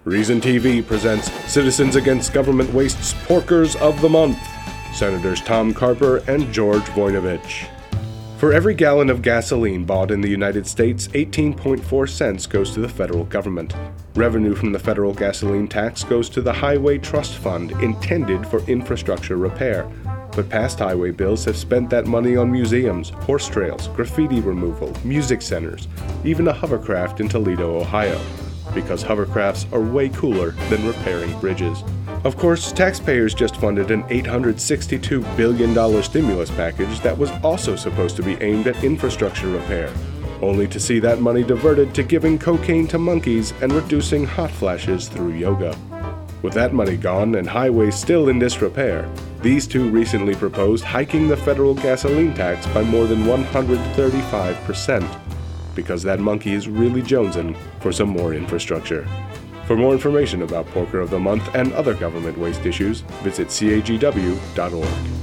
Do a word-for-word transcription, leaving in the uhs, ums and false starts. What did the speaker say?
Reason T V presents Citizens Against Government Waste's Porkers of the Month, Senators Tom Carper and George Voinovich. For every gallon of gasoline bought in the United States, eighteen point four cents goes to the federal government. Revenue from the federal gasoline tax goes to the Highway Trust Fund, intended for infrastructure repair. But past highway bills have spent that money on museums, horse trails, graffiti removal, music centers, even a hovercraft in Toledo, Ohio. Because hovercrafts are way cooler than repairing bridges. Of course, taxpayers just funded an eight hundred sixty-two billion dollars stimulus package that was also supposed to be aimed at infrastructure repair, only to see that money diverted to giving cocaine to monkeys and reducing hot flashes through yoga. With that money gone and highways still in disrepair, these two recently proposed hiking the federal gasoline tax by more than one hundred thirty-five percent, because that monkey is really jonesing for some more infrastructure. For more information about Porker of the Month and other government waste issues, visit C A G W dot org.